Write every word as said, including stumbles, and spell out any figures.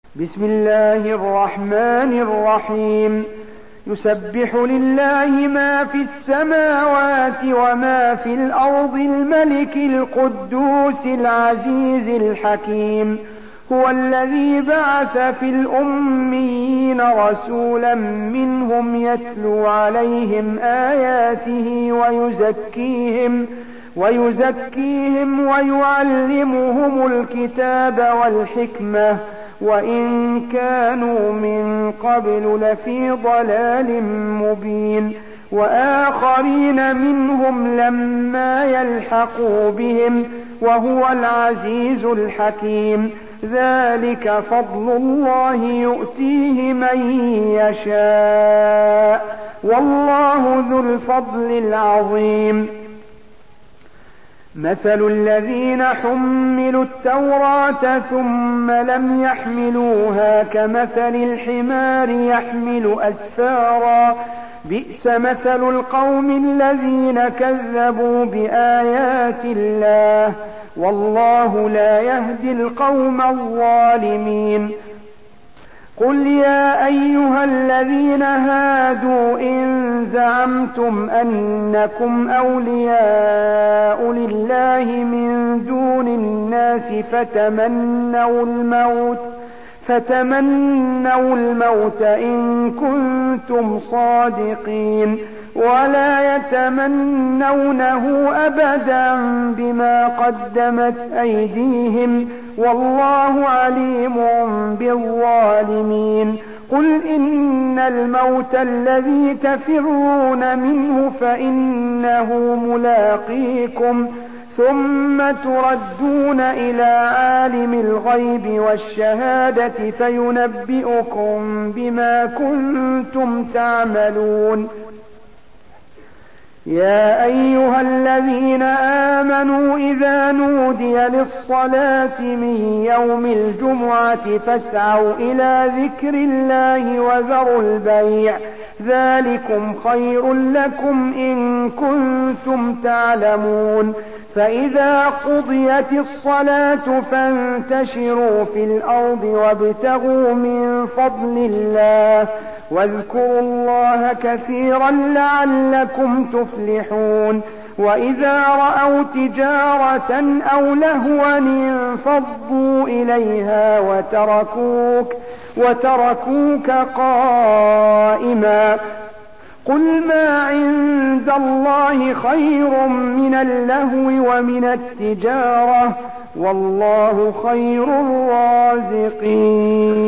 بسم الله الرحمن الرحيم. يسبح لله ما في السماوات وما في الأرض الملك القدوس العزيز الحكيم. هو الذي بعث في الأميين رسولا منهم يتلو عليهم آياته ويزكيهم ويزكيهم ويعلمهم الكتاب والحكمة وإن كانوا من قبل لفي ضلال مبين. وآخرين منهم لما يلحقوا بهم وهو العزيز الحكيم. ذلك فضل الله يؤتيه من يشاء والله ذو الفضل العظيم. مثل الذين حملوا التوراة ثم لم يحملوها كمثل الحمار يحمل أسفارا بئس مثل القوم الذين كذبوا بآيات الله والله لا يهدي القوم الظالمين. قل يا أيها الذين هادوا إن زعمتم أنكم أولياء لله من دون الناس فتمنوا الموت فتمنوا الموت إن كنتم صادقين ولا يتمنونه أبدا بما قدمت أيديهم والله عليم بالظالمين. قل إن الموت الذي تفرون منه فإنه ملاقيكم ثم تردون إلى عالم الغيب والشهادة فينبئكم بما كنتم تعملون. يا أيها الذين آمنوا إذا نودي للصلاة من يوم الجمعة فاسعوا إلى ذكر الله وذروا البيع ذلكم خير لكم إن كنتم تعلمون. فإذا قضيت الصلاة فانتشروا في الأرض وابتغوا من فضل الله واذكروا الله كثيرا لعلكم تفلحون. وإذا رأوا تجارة أو لهوا انفضوا إليها وتركوك, وتركوك قائما. قل ما عند الله خير من اللهو ومن التجارة والله خير الرازقين.